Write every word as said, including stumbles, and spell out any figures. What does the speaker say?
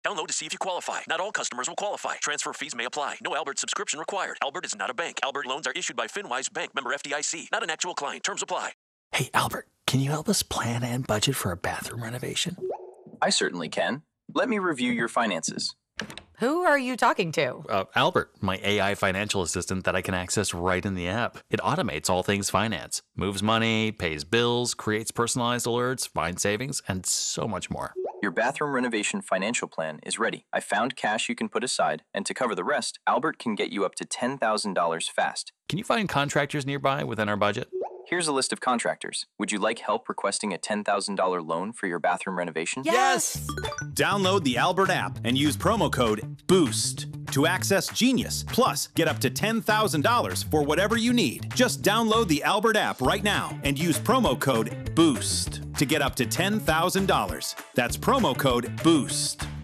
Download to see if you qualify. Not all customers will qualify. Transfer fees may apply. No Albert subscription required. Albert is not a bank. Albert loans are issued by FinWise Bank, member F D I C. Not an actual client. Terms apply. Hey, Albert, can you help us plan and budget for a bathroom renovation? I certainly can. Let me review your finances. Who are you talking to? Uh, Albert, my A I financial assistant that I can access right in the app. It automates all things finance, moves money, pays bills, creates personalized alerts, finds savings, and so much more. Your bathroom renovation financial plan is ready. I found cash you can put aside, and to cover the rest, Albert can get you up to ten thousand dollars fast. Can you find contractors nearby within our budget? Here's a list of contractors. Would you like help requesting a ten thousand dollars loan for your bathroom renovation? Yes! Download the Albert app and use promo code BOOST to access Genius. Plus, get up to ten thousand dollars for whatever you need. Just download the Albert app right now and use promo code BOOST to get up to ten thousand dollars. That's promo code BOOST.